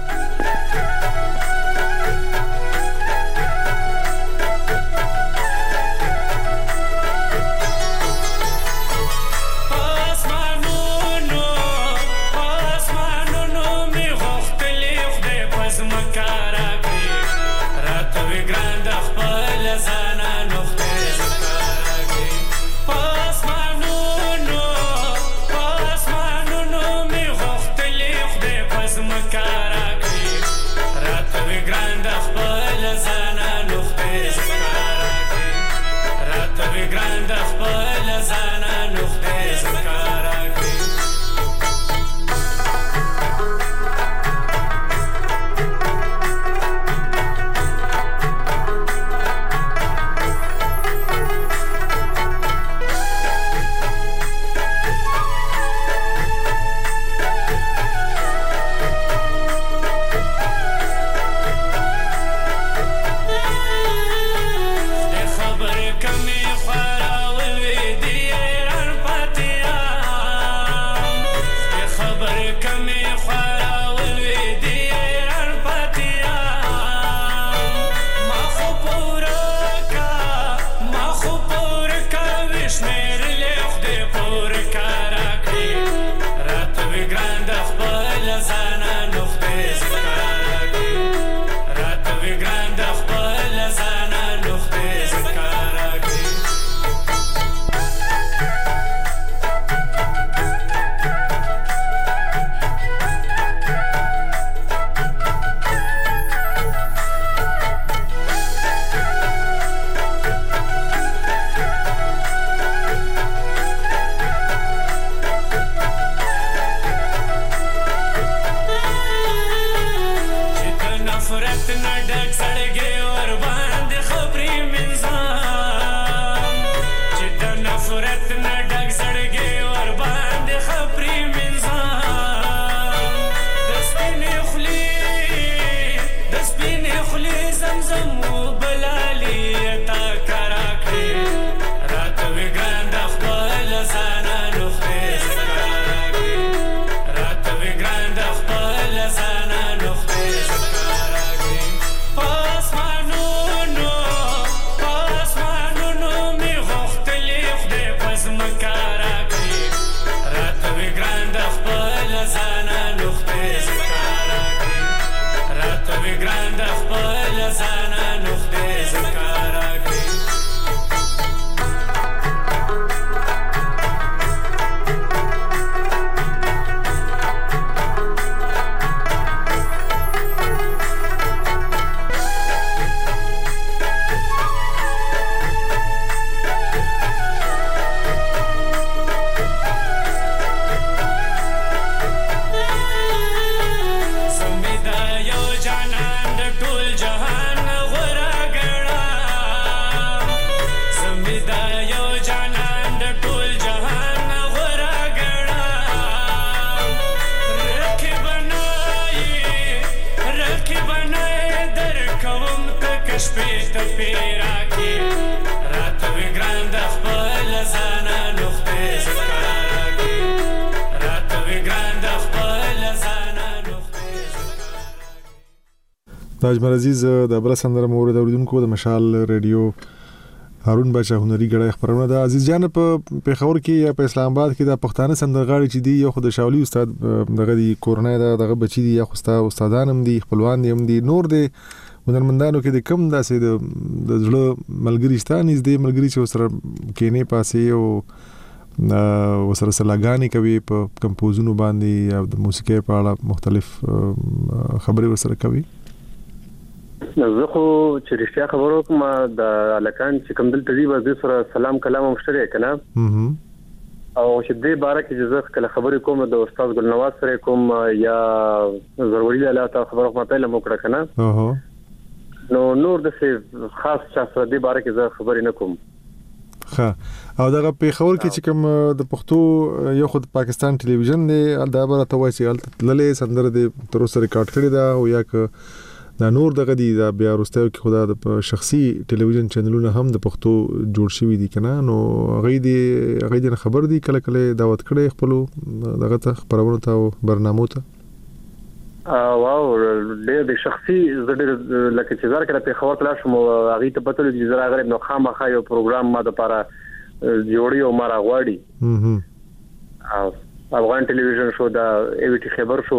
شپې راکې راته وې ګران د خپل ځانه نقطې ښکلا راکې راته وې ګران د خپل ځانه نقطې ښکلا. اجمل عزیز د بل سندره مور د اوریدونکو د مشال ریډیو هارون بچا هنري غړای خبرونه د عزیز جان په پیښور کې یا په اسلام آباد کې د پښتانه سندرغاړي چې دی یو خود شاولي استاد دغه دی کورنۍ دغه بچی دی یا خوستا استادان هم دي خپلوان دي هم دي نور دي هنرمندانو کې د کم داسې د زړه ملګری شته نږدې ملګری چې سره کېنه پاسې او وسره سلاګانی کوي په کمپوزونو باندې یا د موسیقي په اړه مختلف خبرې وسره کوي. زه خو چې رښتیا خبرو کوم د الکان چې کوم دلته دی به سره سلام کلام مشتري کنه او چې دې باره کې زه کله خبرې کوم د استاد ګلنواز سره کوم یا ضروري لاله تا خبرو کوم ته لمو کړه کنه نو نور د خاص چا سره دې باره کې زه خبرې نه کوم. ها او دغه پیښور کې چې کوم د پښتو یو خود پاکستان ټلویزیون دی دا به راته وایي چې للې سندره دې تر اوسه ریکارډ کړی دا او یا ک دا نور دغه دی دا بیا وروسته کې خدا د شخصي ټلویزیون چینلونه هم د پښتو جوړ شوی دي کنه نو هغه دې خبر دي کله کله دعوت کړي خپل دغه ته خبرونه ته او برنامو ته واو د شخصي زړه لکه چې زار کړه په خبر تل شم هغه ته پته لګي زرا غریب نو خامخا یو پروګرام ما د لپاره جوړي او مارا غواړي افغان ټلویزیون شو دا ای وی ټی خبر شو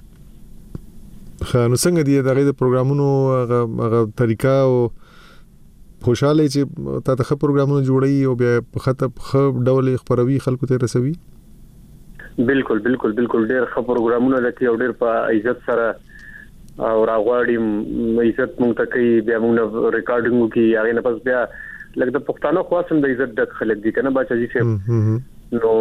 نو څنګه دی دغه د پروګرامونو هغه طریقه او خوشاله چې تا ته پروګرامونه جوړي او بیا په خط ډول خبروي خلکو ته رسوي. بالکل بالکل بالکل ډېر خبر پروګرامونه لکه ډېر په عزت سره او راغواړي عزت مونږ ته کوي بیا مونږ ریکارډینګ کوي هغه نه پس بیا لکه د پښتنو خاصم د عزت د خلک دي کنه بچا جی سه نو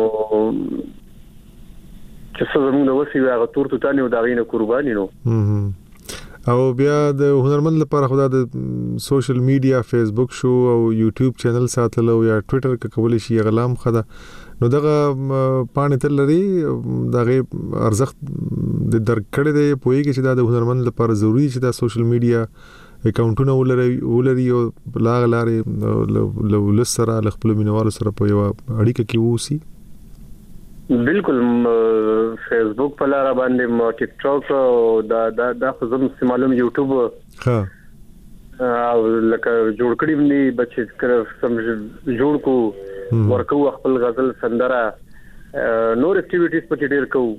چې څه زموږ د وسی هغه تور توتانی او داغینه قرباني نو او بیا د هنرمند لپاره خدا د سوشل میډیا فیسبوک شو او یوټیوب چینل ساتل او یا ټوئیټر کې کول شي غلام خدا نو دغه پانه تل لري دغه ارزښت د درکړې دی پوهیږي چې دا د هنرمند لپاره ضروری چې دا سوشل میډیا اکاونټونه ولري او لارې لسره خپل مینوالو سره په یو اړیکه کې ووسی. بالکل فیسبوک په لار باندې ټیک ټاک او دا خو زم معلوم یوټیوب او لکه جوړ کړی مې بچی سم جوړ کو ورکو خپل غزل سندره نور اکټیویټیز په ډیر کو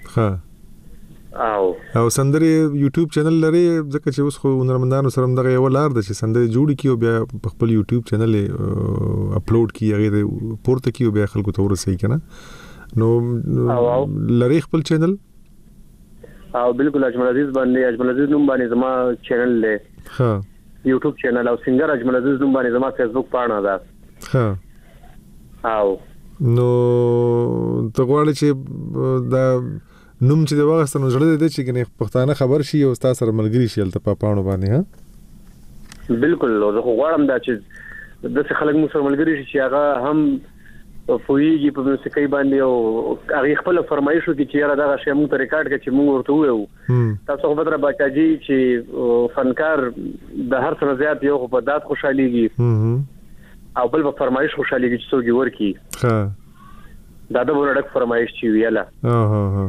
او سندره یوټیوب چینل لري ځکه چې اوس خو هنرمندانو سره دغه یو لار د چې سندره جوړ کیو بیا خپل یوټیوب چینل اپلوډ کی هغه پورته کیو بیا خلکو ته ورسې کنه نو لری خپل چینل او بالکل اجمل عزیز نوم باندې زما چینل له ها یوټیوب چینل او سنگر اجمل عزیز نوم باندې زما فیسبوک پاڼه ده ها او نو ته غواړې چې دا نوم چې دا واغستنو زړه دې چې کنه پښتانه خبر شي او تاسو سره ملګری شي تل په پاڼو باندې ها بالکل زه غواړم دا چې د څه خلک مو سره ملګری شي چې هغه هم فویږي په موسیقي باندې او هغه خپل فرمایشو کې چې را دغه شی موږ ته ریکارډ کړي چې موږ ورته وایو تاسو خو بدر بچاجي چې فنکار د هر څه زیات یو په دات خوشاليږي او بل په فرمایش خوشاليږي چې څوګي ورکی دا د ورډک فرمایش چې ویاله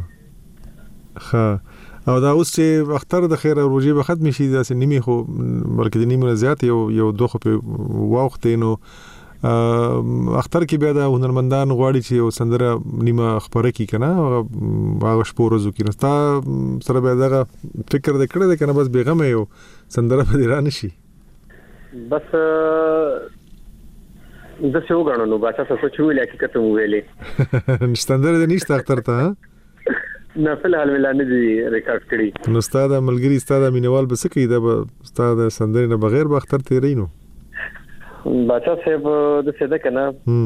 او دا اوس چې اختر د خیر روزي به ختم شي دا سه نیمه خو بلکې د نیمه زیات یو دوه په وخت نو اختر کې بیا د هنرمندان غواړي چې یو سندره نیمه خبره کی کنه هغه شپه ورځو کې نستا سره بیا دغه فکر د کړه کنه بس بیغمه یو سندره په ایران شي بس د څه وګڼو نو باچا څه چوي حقیقت مو ویلې سندره د نشته اختر ته نه فلحال ملانه دي ریکارډ کړي نو استاد ملګری استاد مینوال بس کی دا استاد سندره نه بغیر به اختر تیرینو باچا صاحب د څه ده کنه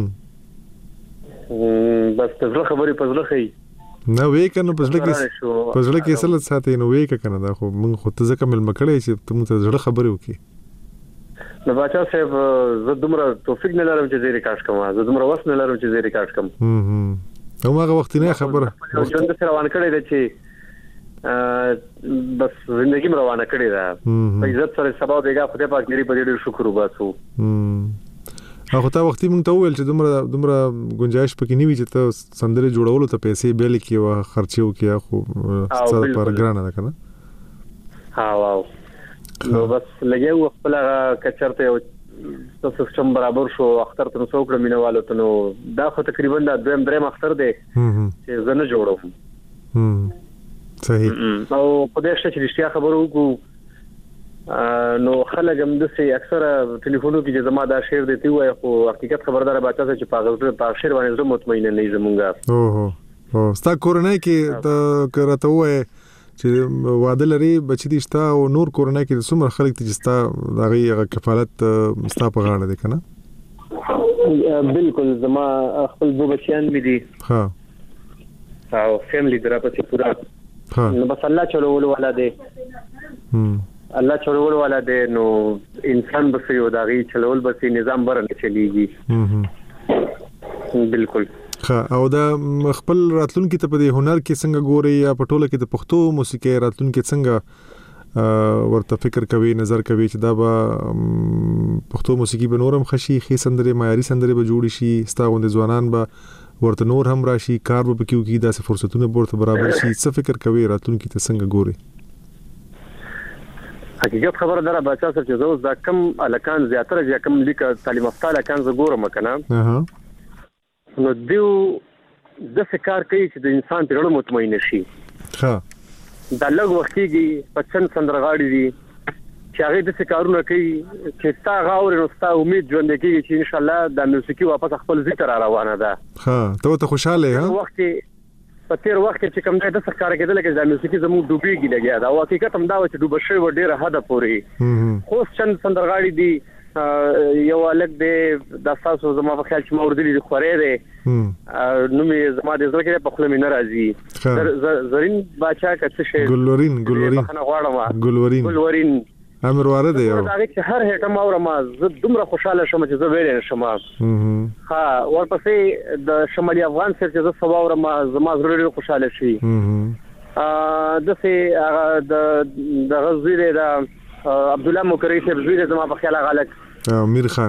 بس پزله خبرې پزله خي نه وې کنه پزله کې اصل ساتي نو وې کنه دا خو موږ خو ته ځکه مل مکړې چې ته موږ ته خبرې وکي نو باچا صاحب زه دومره توفیق نه لرم چې زه ریکارډ کوم زه دومره وس نه لرم چې زه ریکارډ کوم او هغه وخت نه خبره ژوند سره روان کړی دی چې بس زندگی روانه کړې ده په عزت سره سبا بیګا خدای پاک لري په دې شکر وباسو. هغه ته وختي مونږ ته وویل چې دومره گنجائش پکې نیوي چې ته سندره جوړولو ته پیسې بیل کې او خرچو کې خو څه پر ګرانه ده کنه. ها واو نو بس لګیو خپل کچرته تاسو څوم برابر شو اختر ته نو څوک مینوالو ته نو دا خو تقریبا د دریم اختر دی چې زنه جوړوم. صحیح. او په دې چې رښتیا خبرو کو نو خلک هم د سي اکثره ټلیفونو کې چې زما دا شعر دی وای خو حقیقت خبردار باچا چې په شعر باندې زه مطمئن نه زمونږه. او ستا کورنۍ کې ته کرته وای چې واده لري بچی دي شتا او نور کورنۍ کې څومره خلک چې ستا دغه کفالت ستا په غاړه دي کنه؟ بالکل زما خپل دو بچیان مې دي. ها او فیملی درا په پورا. نو بس الله چلول ولا دي. الله چلول ولا دي نو انسان بس یو داغي چلول بس نظام برنه چلیږي. بالکل. او دا خپل راتلونکي ته په دې هنر کې څنګه ګوري یا په ټوله کې د پښتو موسیقي راتلونکي څنګه ورته فکر کوي نظر کوي چې دا به پښتو موسیقي به نورم خشي خې سندره معیاري سندره به جوړ شي ستاغوند ځوانان به ورته نور هم راشي کار به کیو کې داسې فرصتونه ورته برابر شي څه فکر کوي راتلونکي ته څنګه ګوري؟ حقیقت خبره دره بچا سره چې زه دا کم الکان زیاتره چې کم لیک تعلیم یافته الکان ز ګورم کنه نو دیو د فکر کوي چې د انسان په اړه مطمئن شي. ها دا لږ وخت کې پچن سندرغاړي دي چې هغه د فکرونه کوي چې تا غاور نو ستا امید ژوند کېږي چې ان شاء الله د موسیقي واپس خپل ذکر روانه ده. ها ته خوشاله ها وخت په تیر وخت کې کوم د سرکار کېدل کې د موسیقي زموږ ډوبېږي لګیا دا حقیقت هم دا چې ډوب شوی و ډیره حد پورې خو چند سندرغاړي دي یو الګ دې د تاسو زما په خیال چې موردلی دي خورې دي نو می زما د زړه کې په خپل مين راځي زرین باچا کڅ شي ګلورین امر واره دی دا چې هر هټه ما ور ما زه دومره خوشاله شوم چې زه ویل شم. ها ورپسې د شمالي افغان سره چې زه سبا ور ما زما زړه خوشاله شي. د سه د غزوی د عبد الله مکری صاحب زوی زما په خیال غلط امیر خان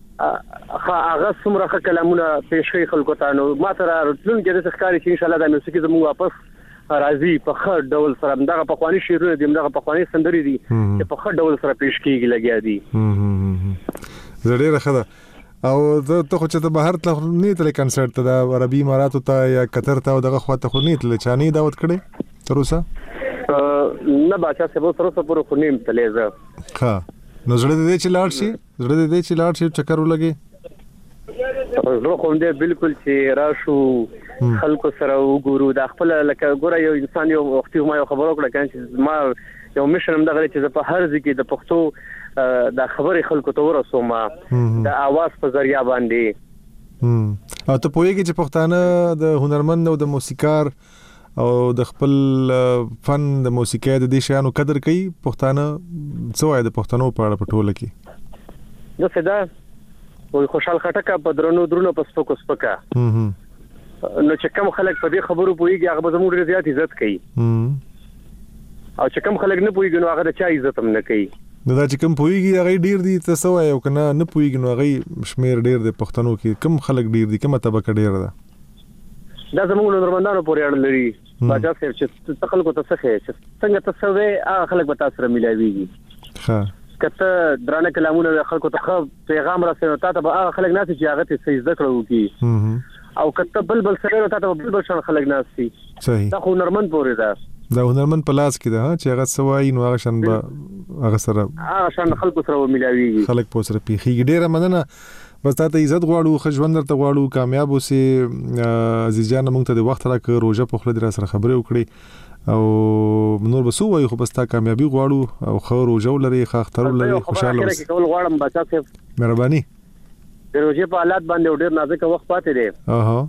هغه څومره کلامونه پیش کوي خلکو ته نو ما تر راتلون کې د ښکاری چې ان شاء الله د موسیقي زموږ واپس راځي په خړ ډول سره دغه په خواني شعرونه دي دغه په خواني سندري دي چې په خړ ډول سره پیش کیږي لګیا دي. زړه راخه او ته خو چې ته بهر ته نه تل کنسرت ته د عربي اماراتو ته یا قطر ته دغه خواته خو نه تل چاني دعوت کړي تر اوسه نه باچا سبو سره پورو خنیم تلېزه. ها نو زړه دې چې لاړ شي چکر ولګي زه خو دې بالکل چې راشو خلکو سره وګورو د خپل لکه ګوره یو انسان یو وختي ما یو خبرو کړه چې ما یو مشن هم دغه چې په هر ځای کې د پښتو د خبرې خلکو ته ورسوم د आवाज په ذریعہ باندې. او ته پوهیږي چې پښتانه د هنرمند او د موسیقار او د خپل فن د موسیقۍ د دې شیانو قدر کوي پښتانه څه وایي د پښتنو په اړه په ټوله کې؟ نو صدا وي خوشحال خټکا په درونو په سپکا نو چې کوم خلک په دې خبرو پوهیږي هغه به زموږ ډېر زیات عزت کوي او چې کوم خلک نه پوهیږي نو هغه د چا عزت هم نه کوي. نو دا چې کوم پوهیږي هغه ډېر دي څه وایي او کنه نه پوهیږي نو هغه شمیر ډېر دی پښتنو کې کوم خلک ډېر دي کومه طبقه ډېر ده؟ دا زموږ هنرمندانو پورې اړه لري باچا صاحب چې خلکو ته څه ښه څنګه تاسو هغه خلک به تاسو سره ملایويږي. ها کته درانه کلامونه خلکو ته پیغام راسي ته به هغه خلک ناسي چې هغه ته سجده کړو کی او کته بلبل سره ته بلبل شان خلک ناسي. صحیح. دا هنرمند پورې ده دا هنرمند پلاس کې ده چې هغه سوای نو هغه شان به هغه سره خلکو سره ملایويږي خلک په سره پیخي ډیره مننه. بس ته عزت غواړو خجوند ته غواړو کامیاب اوسې عزیز جان موږ ته د وخت راکړه روزه په خله در سره خبرې وکړي او نور بسو وای خو بس تا کامیابی غواړو او خو روزه ولري خو اختر ولري خوشاله اوسې. کول غواړم بچا صاحب مهرباني د روزه په حالات باندې ډېر نازک وخت پاتې دی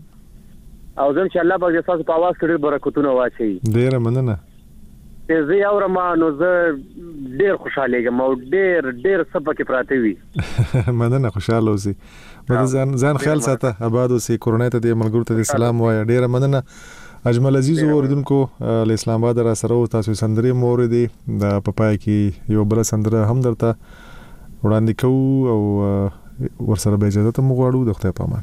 او زم چې الله پاک تاسو په आवाज کې برکتونه واچي. ډېر مننه. زه یو رمانو زه ډېر خوشاله یم او ډېر سپکه پراته وي. مننه خوشاله اوسې. ځان خیال ساته آباد اوسې کورونای ته د ملګرو ته سلام وایي. ډېر مننه اجمل عزیز اوریدونکو له اسلام آباد را سره تاسو سندري موردي د پپای کې یو بل سندره هم درته وړاندې کوو او ورسره به اجازه ته مغواړو د خدای په امان.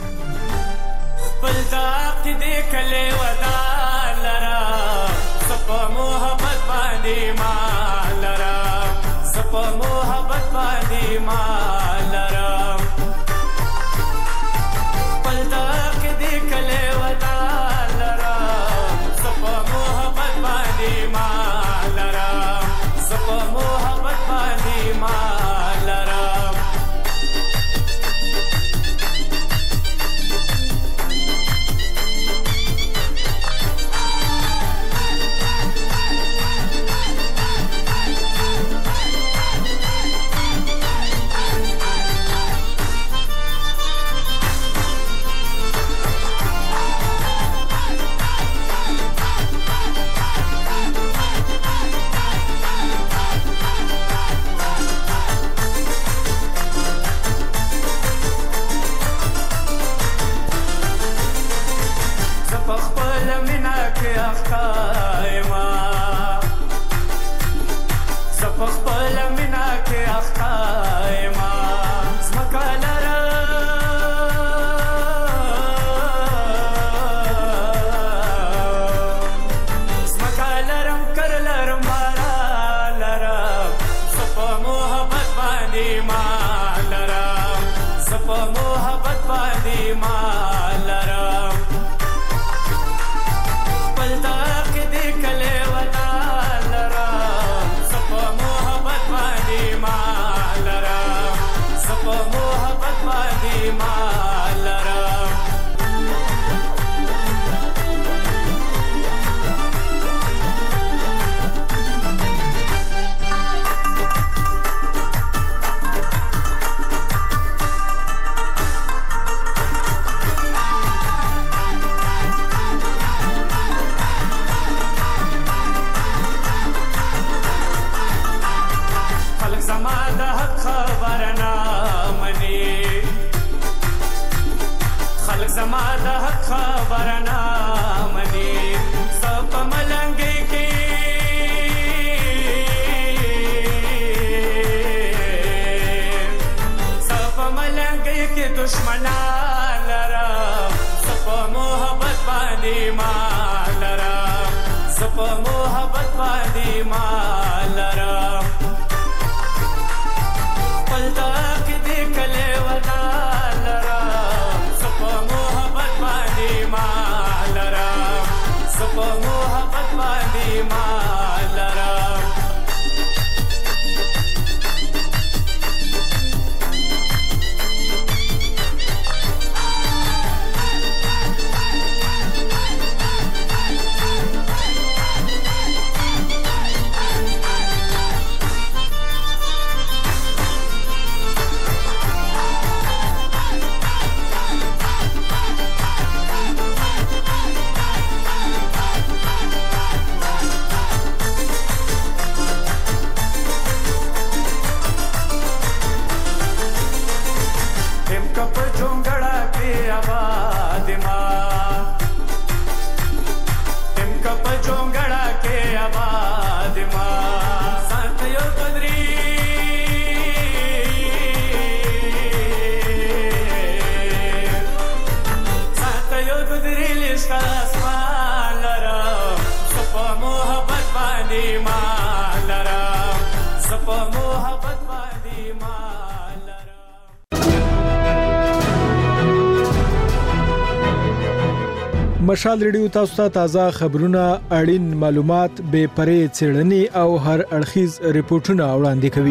مشال ریډیو تاسو ته تازه خبرونه، اړین معلومات، بے پرې څېړنې او هر اړخیز ریپورتونه وړاندې کوي.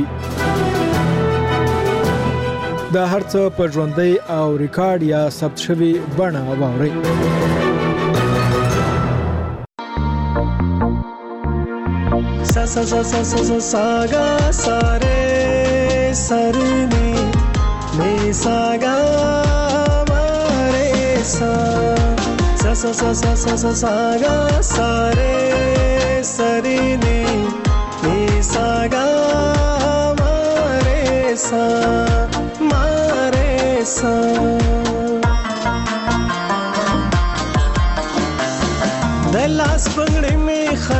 دا هرڅه په ژوندۍ او ریکارډ یا ثبت شوی بڼه واورئ. sa sa sa sa sa sa sa ga sa re sa re ni me sa ga ma re sa sa sa sa sa sa sa sa ga sa re sa re ni me sa ga ma re sa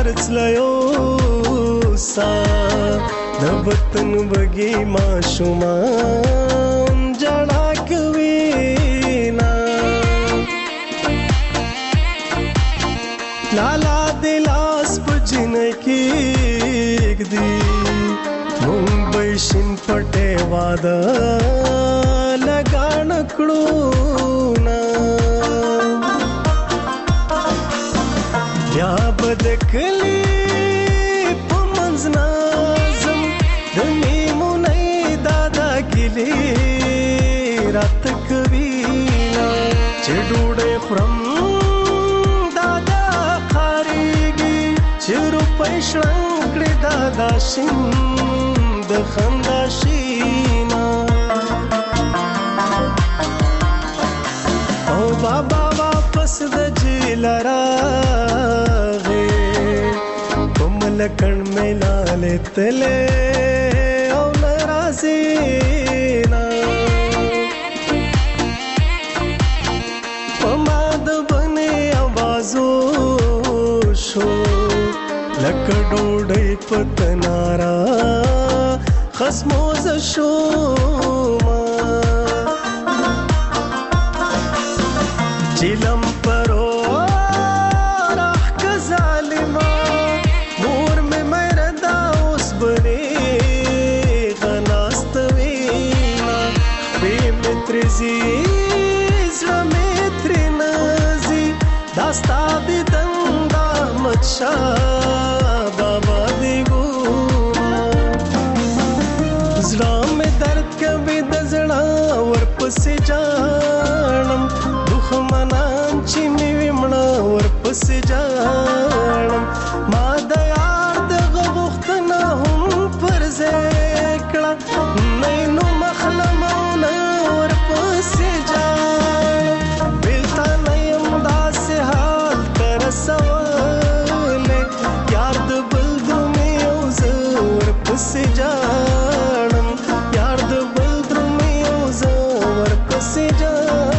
ورڅلایو سا د وطن بګي ما شومان جړا کوي نا لالا دلاس پجن کی دی ممبئی شین پټه واده لګان کړو نا یا بدکلی پمنځ نازم د میمونې دادا ګلی رات کوي نا چې ډوډۍ خورم دادا خاريږي چې روپۍ شړنګړې دادا شین د خندا شینا او بابا واپس د جیل راغې کوملکړ ملالې تلې او ناراضي نا پما د بنې आवाजو شو لکه ډوډۍ پتنارا خصموز شوما چلم پرو راح که ظالما مور میں مردا اس بنے غناستوینا بے مترزی زرمی ترینزی داستا دیدن دامت شاہ بابا دیگو زړه مې درد کوي د زړه ورپسې جانم دښمنان چې مې ومړه ورپسې جانم ما د یار دغه غوښتنه هم پر ځای کړه نه نو مخلمونه ورپسې جانم بېلته نه یم داسې حال ته رسولی یار د بل درومې او زه ورپسې جانم یار د بل درومې او زه ورپسې جانم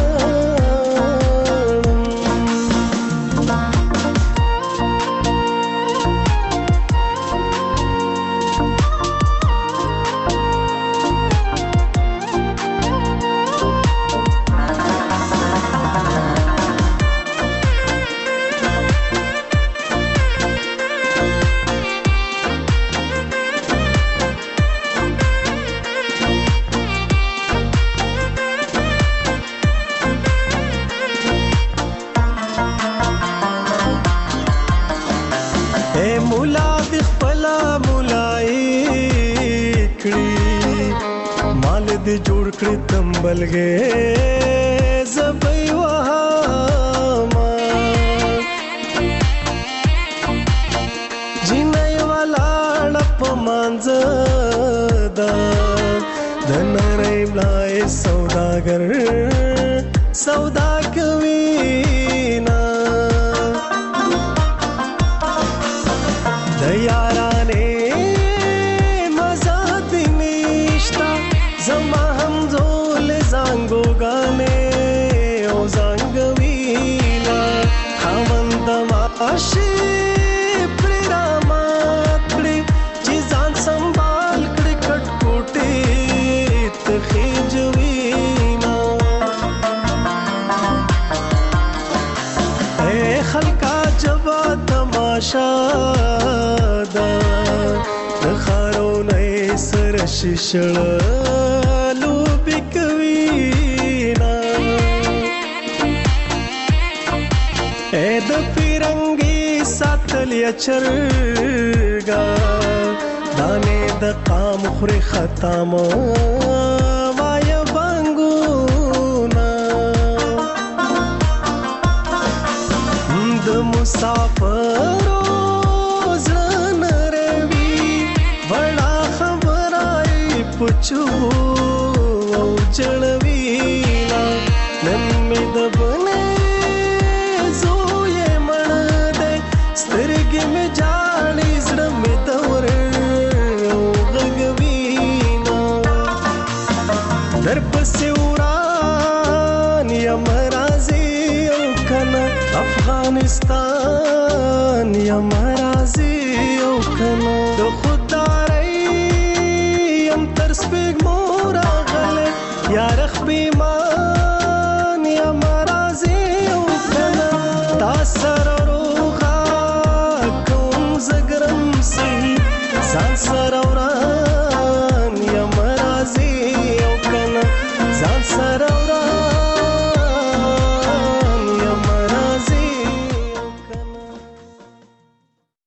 مولا د خپل مولای کړي مال دې جوړ کړي تمبلګې زبې وهما جنای والا لپ مانځ دا د نړۍ بلای سوداګر سودا کوي نا د یارانې مزه دې نشته زما هم زول زنګوګانې او زنګوینا خاوند ماشي پرې رامات کړي چې ځان سنبال کړي کټ کوټې ته خېجوینا اے خلکا جبا تماشا دا د خارو نه سر شیشړلو بکوینا اے د پیرنګي ساتل چرګا دانه د قام خوري ختم وای بنګونا د مسافر پچو او چړوینا نن می د بنې زوې مړ دې سترګې می جاړې زړه می دور او غږوینا در پسې وران یم راځي او کنه افغانستان یم راځي کنه د خدای یم تر سپېږ مور غلې یار خپې مان یا مرازي او کنه تا سره روغه کوم زګرم سي ځان سره وران یا مرازي او کنه ځان سره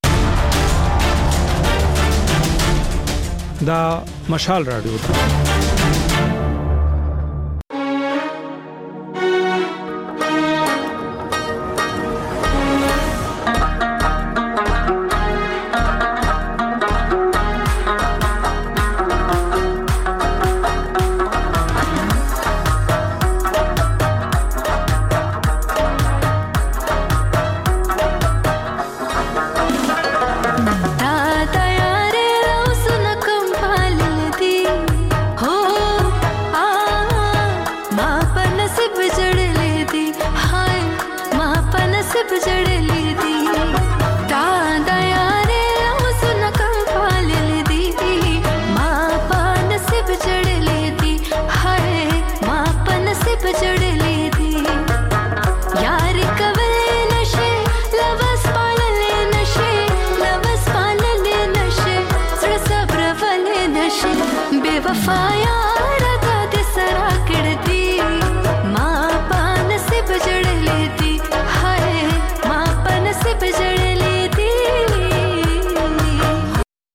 دا مشال رادیو